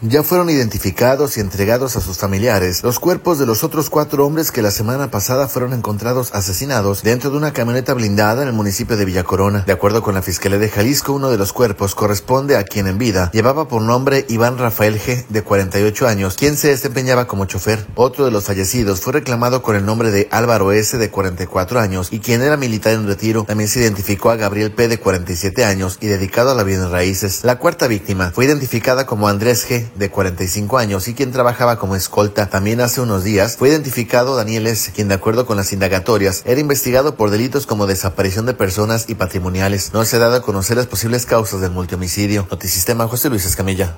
Ya fueron identificados y entregados a sus familiares los cuerpos de los otros 4 hombres que la semana pasada fueron encontrados asesinados dentro de una camioneta blindada en el municipio de Villa Corona. De acuerdo con la Fiscalía de Jalisco, uno de los cuerpos corresponde a quien en vida llevaba por nombre Iván Rafael G., de 48 años, quien se desempeñaba como chofer. Otro de los fallecidos fue reclamado con el nombre de Álvaro S., de 44 años, y quien era militar en retiro. También se identificó a Gabriel P., de 47 años y dedicado a la bienes raíces. La cuarta víctima fue identificada como Andrés G., de 45 años y quien trabajaba como escolta. También hace unos días fue identificado Daniel S., quien de acuerdo con las indagatorias era investigado por delitos como desaparición de personas y patrimoniales. No se ha dado a conocer las posibles causas del multihomicidio. Notisistema, José Luis Escamilla.